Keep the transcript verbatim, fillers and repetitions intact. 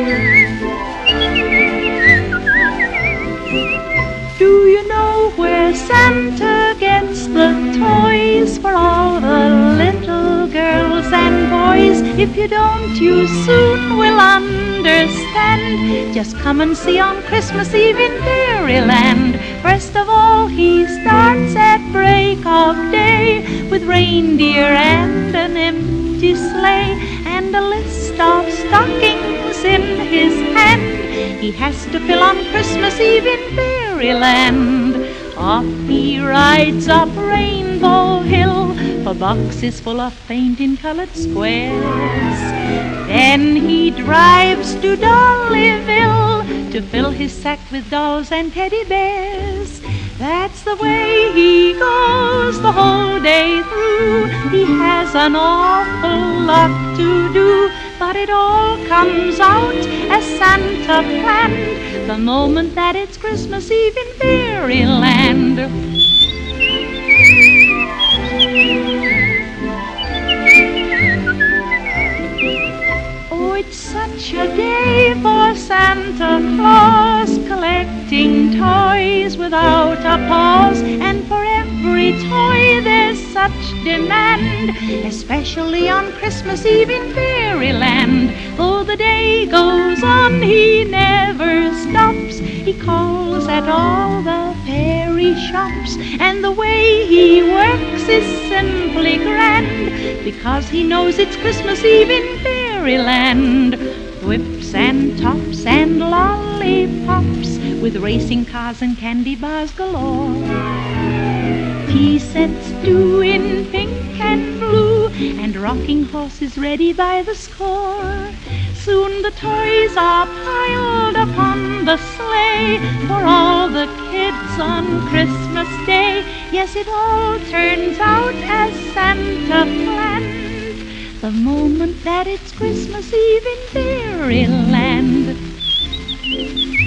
Do you know where Santa gets the toys for all the little girls and boys? If you don't, you soon will understand. Just come and see on Christmas Eve in Fairyland. First of all, he starts at break of day with reindeer and an empty sleigh and a list of stockings in his hand. He has to fill on Christmas Eve in Fairyland. Off he rides up Rainbow Hill for boxes full of paint-in-colored squares. Then he drives to Dollyville to fill his sack with dolls and teddy bears. That's the way he goes the whole day through. He has an awful lot to do, but it all comes out as Santa planned the moment that it's Christmas Eve in Fairyland. Oh, it's such a day for Santa Claus, collecting toys without a pause. And for every toy there's such demand, especially on Christmas Eve in Fairyland. Though the day goes on, he never stops. He calls at all the fairy shops, and the way he works is simply grand, because he knows it's Christmas Eve in Fairyland. Whips and tops and lollipops with racing cars and candy bars galore. Tea sets too in pink and blue, and rocking horses ready by the score. Soon the toys are piled upon the sleigh for all the kids on Christmas Day. Yes, it all turns out as Santa planned the moment that it's Christmas Eve in Fairyland.